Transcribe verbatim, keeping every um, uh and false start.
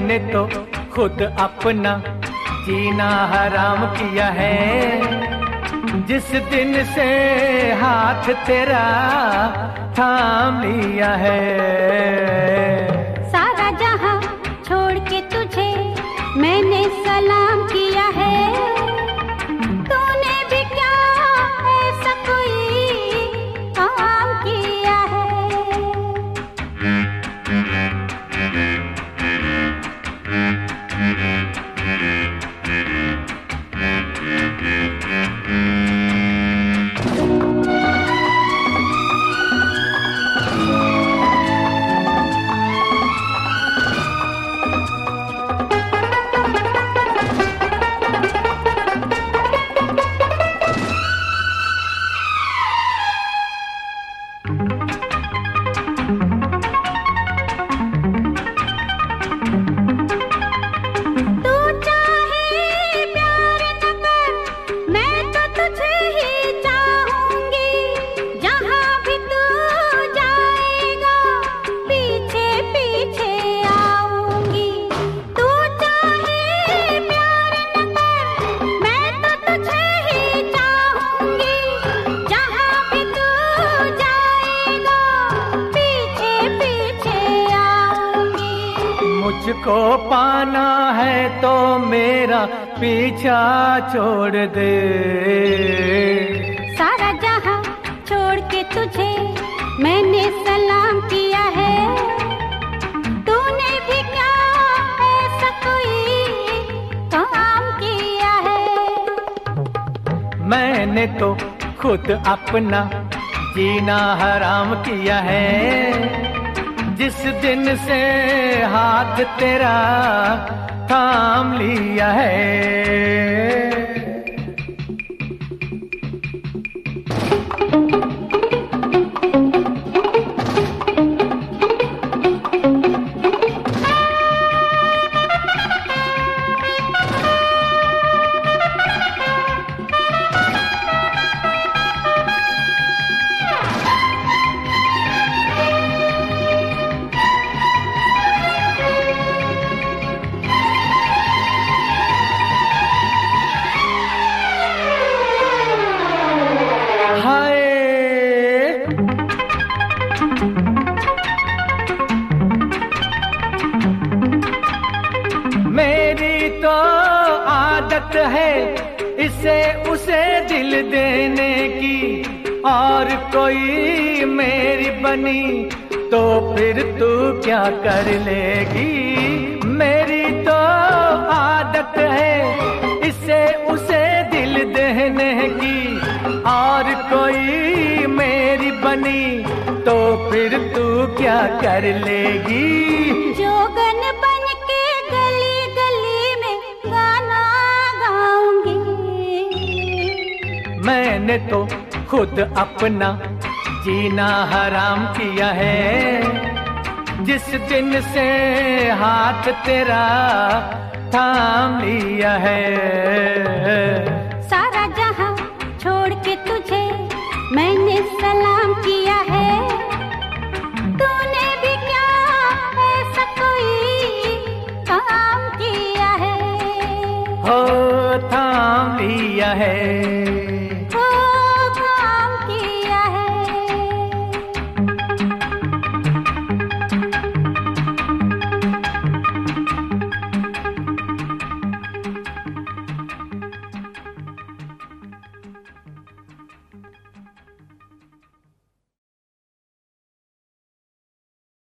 मैंने तो खुद अपना जीना हराम किया है। जिस दिन से हाथ तेरा थाम लिया है। सारा जहां छोड़ के तुझे मैंने सलाम किया है। तूने भी क्या ऐसा कोई काम किया है? मुझको पाना है तो मेरा पीछा छोड़ दे। सारा जहां छोड़ के तुझे मैंने सलाम किया है। तूने भी क्या ऐसा कोई काम किया है? मैंने तो खुद अपना जीना हराम किया है। जिस दिन से हाथ तेरा थाम लिया है। मेरी तो आदत है इसे उसे दिल देने की, और कोई मेरी बनी तो फिर तू क्या कर लेगी। मेरी तो आदत है इसे उसे दिल देने की, और कोई मेरी बनी तो फिर तू क्या कर लेगी। जोगन बन के गली गली में गाना गाऊंगी। मैंने तो खुद अपना जीना हराम किया है। जिस दिन से हाथ तेरा थाम लिया है। सारा जहां छोड़ के तुझे मैंने सलाम किया है। तूने भी क्या ऐसा कोई काम किया है? हो थाम लिया है।